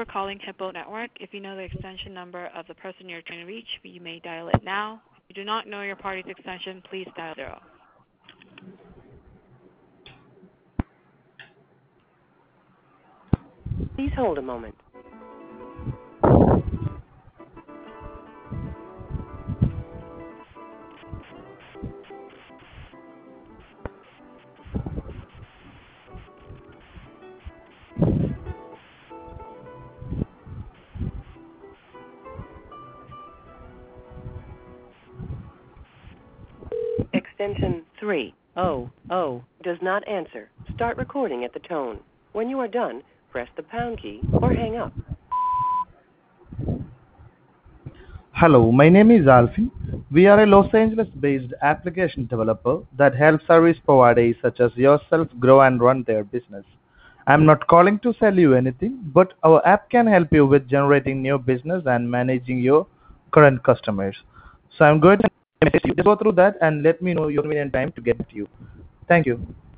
for calling Hippo Network. If you know the extension number of the person you're trying to reach, you may dial it now. If you do not know your party's extension, please dial 0. Please hold a moment. Extension 300 does not answer. Start recording at the tone. When you are done, press the pound key or hang up. Hello, my name is Alfin. We are a Los Angeles-based application developer that helps service providers such as yourself grow and run their business. I'm not calling to sell you anything, but our app can help you with generating new business and managing your current customers. So I'm going to just go through that and let me know your convenient time to get to you. Thank you.